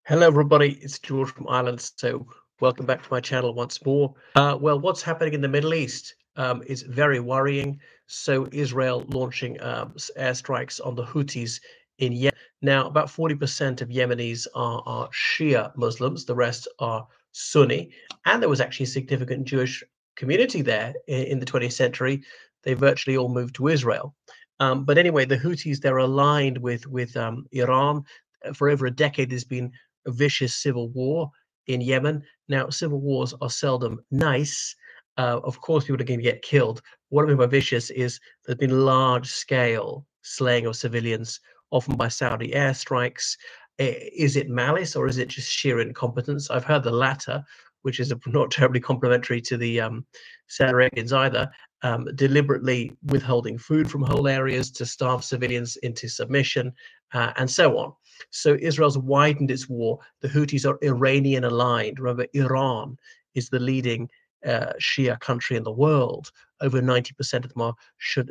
Hello, everybody. It's George from Ireland. So, welcome back to my channel once more. Well, what's happening in the Middle East is very worrying. So, Israel launching airstrikes on the Houthis in Yemen. Now, about 40% of Yemenis are Shia Muslims, the rest are Sunni. And there was actually a significant Jewish community there in the 20th century. They virtually all moved to Israel. But anyway, the Houthis, they're aligned with Iran. For over a decade, there's been a vicious civil war in Yemen. Now, civil wars are seldom nice. Of course, people are going to get killed. What I mean by vicious is there's been large scale slaying of civilians, often by Saudi airstrikes. Is it malice or is it just sheer incompetence? I've heard the latter, which is not terribly complimentary to the Saudi Arabians either. Deliberately withholding food from whole areas to starve civilians into submission, and so on. So Israel's widened its war. The Houthis are Iranian aligned. Remember, Iran is the leading Shia country in the world. Over 90% of them are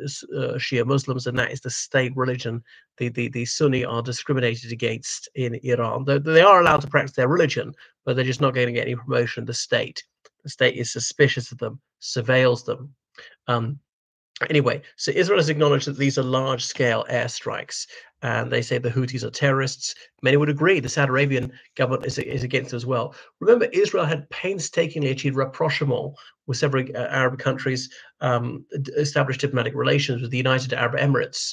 Shia Muslims, and that is the state religion. The Sunni are discriminated against in Iran. They are allowed to practice their religion, but they're just not going to get any promotion in the state. The state is suspicious of them, surveils them. Um, Anyway, so Israel has acknowledged that these are large-scale airstrikes, and they say the Houthis are terrorists. Many would agree. The Saudi Arabian government is against it as well. Remember, Israel had painstakingly achieved rapprochement with several Arab countries, established diplomatic relations with the United Arab Emirates,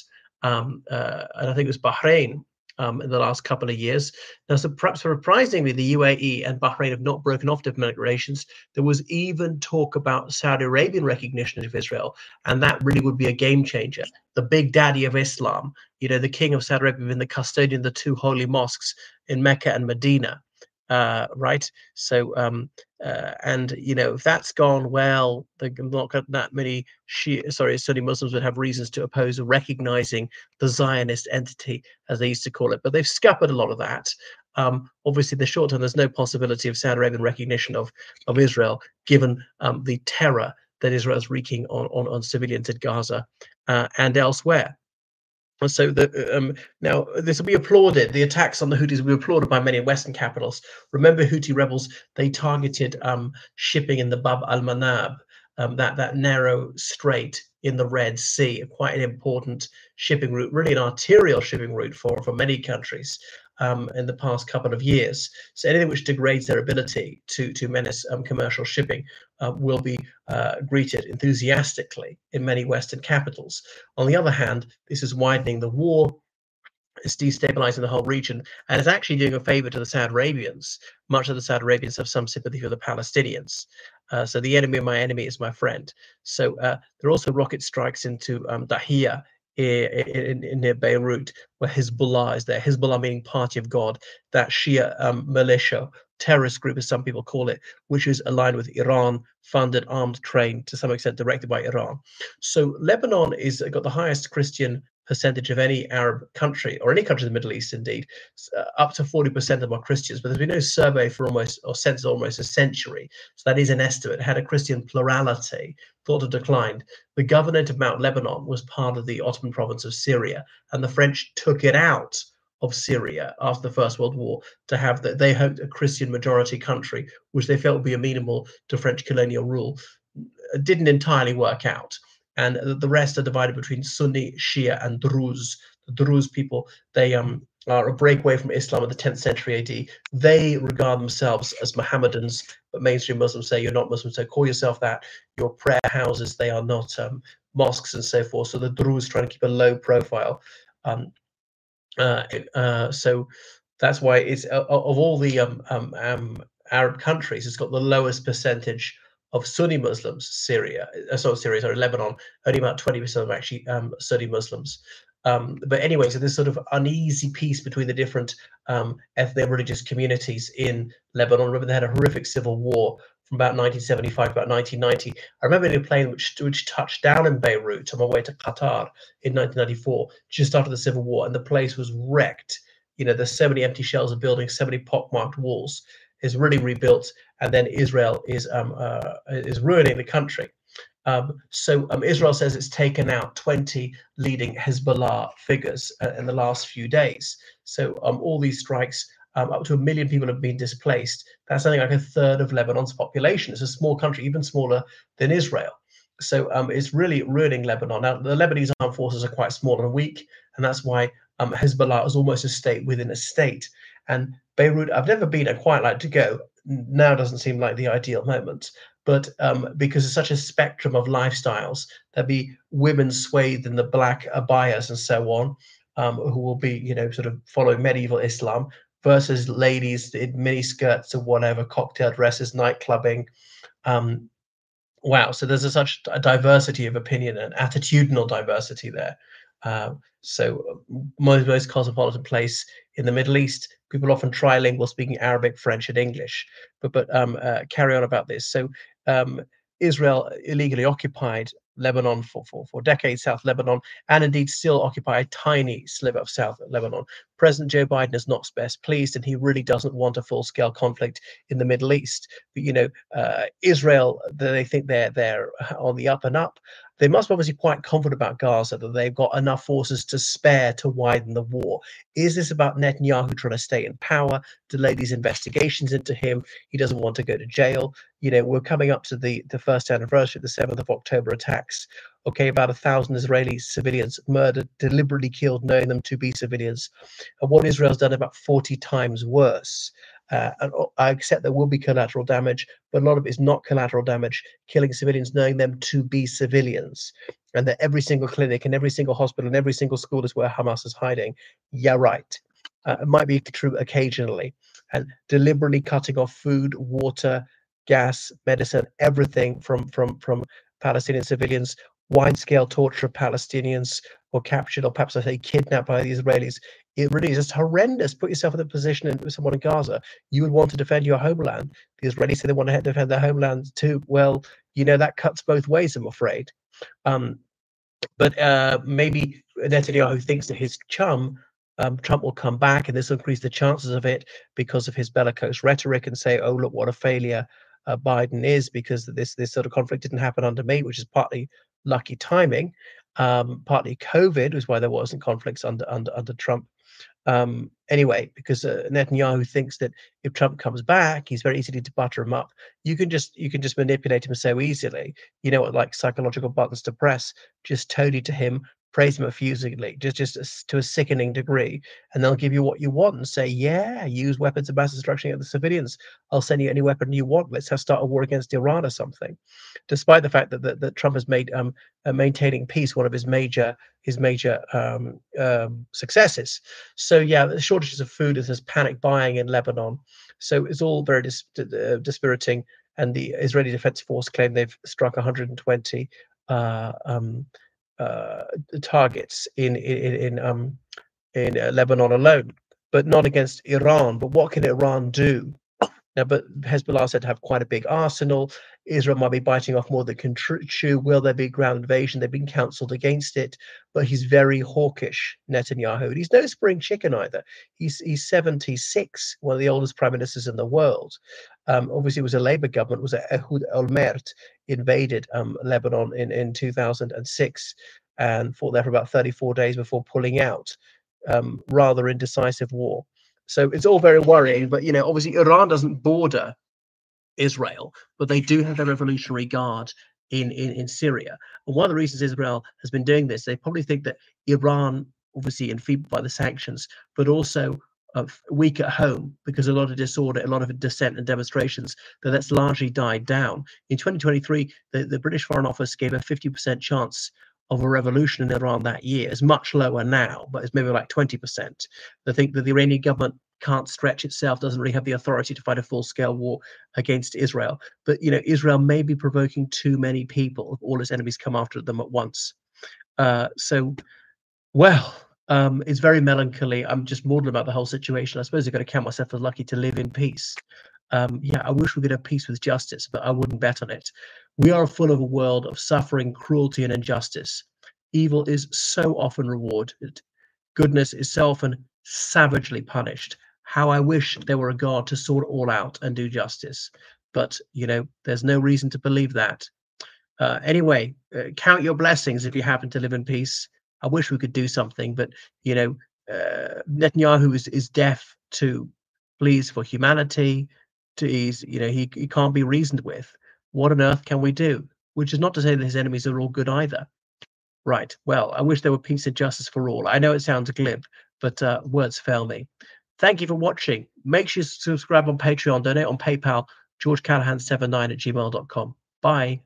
and I think it was Bahrain in the last couple of years. Now, so perhaps surprisingly, the UAE and Bahrain have not broken off diplomatic relations. There was even talk about Saudi Arabian recognition of Israel, and that really would be a game changer. The big daddy of Islam, the king of Saudi Arabia, been the custodian of the two holy mosques in Mecca and Medina, right? So, and if that's gone well, not that many Sunni Muslims would have reasons to oppose recognizing the Zionist entity, as they used to call it. But they've scuppered a lot of that. Obviously, in the short term, there's no possibility of Saudi Arabian recognition of Israel, given the terror that Israel is wreaking on civilians in Gaza and elsewhere. So now this will be applauded. The attacks on the Houthis will be applauded by many Western capitals. Remember, Houthi rebels, they targeted shipping in the Bab al-Manab, that narrow strait in the Red Sea, quite an important shipping route, really an arterial shipping route for many countries in the past couple of years. So anything which degrades their ability to menace commercial shipping will be greeted enthusiastically in many Western capitals. On the other hand, this is widening the war. It's destabilizing the whole region, and it's actually doing a favor to the Saudi Arabians. Much of the Saudi Arabians have some sympathy for the Palestinians. So the enemy of my enemy is my friend. So there are also rocket strikes into Dahia near Beirut, where Hezbollah is there. Hezbollah meaning Party of God, that Shia militia, terrorist group, as some people call it, which is aligned with Iran, funded, armed, trained, to some extent directed by Iran. So Lebanon is got the highest Christian percentage of any Arab country, or any country in the Middle East, indeed. Up to 40% of them are Christians, but there's been no survey for census almost a century. So that is an estimate. It had a Christian plurality, thought to declined. The governorate of Mount Lebanon was part of the Ottoman province of Syria, and the French took it out of Syria after the First World War to have that. They hoped a Christian majority country, which they felt would be amenable to French colonial rule. It didn't entirely work out. And the rest are divided between Sunni, Shia, and Druze. The Druze people, they are a breakaway from Islam in the 10th century AD. They regard themselves as Mohammedans, but mainstream Muslims say you're not Muslim, so call yourself that. Your prayer houses, they are not mosques and so forth. So the Druze trying to keep a low profile. So that's why it's of all the Arab countries, it's got the lowest percentage of Sunni Muslims. Lebanon, only about 20% of actually Sunni Muslims. But anyway, so this sort of uneasy peace between the different ethnic religious communities in Lebanon. Remember, they had a horrific civil war from about 1975 to about 1990. I remember in a plane which touched down in Beirut on my way to Qatar in 1994, just after the civil war, and the place was wrecked. There's so many empty shells of buildings, so many pockmarked walls. It's really rebuilt, and then Israel is ruining the country. So Israel says it's taken out 20 leading Hezbollah figures in the last few days. So all these strikes up to 1 million people have been displaced. That's something like a third of Lebanon's population. It's a small country, even smaller than Israel. So it's really ruining Lebanon. Now, the Lebanese armed forces are quite small and weak, and that's why Hezbollah is almost a state within a state. And Beirut, I've never been. I'd quite like to go. Now doesn't seem like the ideal moment, but because it's such a spectrum of lifestyles, there'll be women swathed in the black abayas and so on, who will be, sort of following medieval Islam, versus ladies in mini skirts or whatever, cocktail dresses, night clubbing. Wow, so there's such a diversity of opinion and attitudinal diversity there. So most cosmopolitan place in the Middle East, people often trilingual, speaking Arabic, French, and English. But carry on about this. So Israel illegally occupied Lebanon for decades, South Lebanon, and indeed still occupy a tiny sliver of South Lebanon. President Joe Biden is not best pleased, and he really doesn't want a full-scale conflict in the Middle East. But Israel, they think they're on the up and up. They must be obviously quite confident about Gaza, that they've got enough forces to spare to widen the war. Is this about Netanyahu trying to stay in power, delay these investigations into him? He doesn't want to go to jail. We're coming up to the first anniversary of the 7th of October attacks. Okay, about 1,000 Israeli civilians murdered, deliberately killed, knowing them to be civilians. And what Israel's done about 40 times worse. And I accept there will be collateral damage, but a lot of it is not collateral damage, killing civilians, knowing them to be civilians, and that every single clinic and every single hospital and every single school is where Hamas is hiding. Yeah, right. It might be true occasionally. And deliberately cutting off food, water, gas, medicine, everything from Palestinian civilians, wide-scale torture of Palestinians, or captured, or perhaps I say kidnapped by the Israelis. It really is just horrendous. Put yourself in the position of someone in Gaza. You would want to defend your homeland. The Israelis say they want to defend their homeland too. Well, that cuts both ways, I'm afraid. But maybe Netanyahu thinks that his chum, Trump, will come back, and this will increase the chances of it because of his bellicose rhetoric, and say, oh, look what a failure Biden is, because this sort of conflict didn't happen under me, which is partly lucky timing. Partly COVID was why there wasn't conflicts under Trump. Anyway, because Netanyahu thinks that if Trump comes back, he's very easy to butter him up. You can just manipulate him so easily. Like psychological buttons to press. Just toady to him, praise him effusively, just to a sickening degree, and they'll give you what you want and say, yeah, use weapons of mass destruction against the civilians. I'll send you any weapon you want. Let's start a war against Iran or something. Despite the fact that Trump has made maintaining peace one of his major successes. So yeah, the shortages of food, there's panic buying in Lebanon. So it's all very dispiriting. And the Israeli Defense Force claim they've struck 120 targets in Lebanon alone, but not against Iran. But what can Iran do? Now, but Hezbollah said to have quite a big arsenal. Israel might be biting off more than can chew. Will there be ground invasion? They've been counseled against it, but he's very hawkish, Netanyahu. And he's no spring chicken either. He's 76, one of the oldest prime ministers in the world. Obviously, it was a Labour government. It was Ehud Olmert invaded Lebanon in 2006 and fought there for about 34 days before pulling out. Rather indecisive war. So it's all very worrying, but obviously Iran doesn't border Israel, but they do have their Revolutionary Guard in Syria. And one of the reasons Israel has been doing this, they probably think that Iran, obviously enfeebled by the sanctions, but also weak at home because a lot of disorder, a lot of dissent and demonstrations, that's largely died down. In 2023, the British Foreign Office gave a 50% chance of a revolution in Iran that year. Is much lower now, but it's maybe like 20%. They think that the Iranian government can't stretch itself, doesn't really have the authority to fight a full-scale war against Israel. But Israel may be provoking too many people if all its enemies come after them at once. It's very melancholy. I'm just maudlin about the whole situation. I suppose I've got to count myself as lucky to live in peace. I wish we could have peace with justice, but I wouldn't bet on it. We are full of a world of suffering, cruelty, and injustice. Evil is so often rewarded. Goodness is so often savagely punished. How I wish there were a God to sort it all out and do justice. But, there's no reason to believe that. Anyway, count your blessings if you happen to live in peace. I wish we could do something, but, Netanyahu is deaf to pleas for humanity. He's, he can't be reasoned with. What on earth can we do? Which is not to say that his enemies are all good either. Right. Well, I wish there were peace and justice for all. I know it sounds glib, but words fail me. Thank you for watching. Make sure you subscribe on Patreon, donate on PayPal, georgecallahan79@gmail.com. Bye.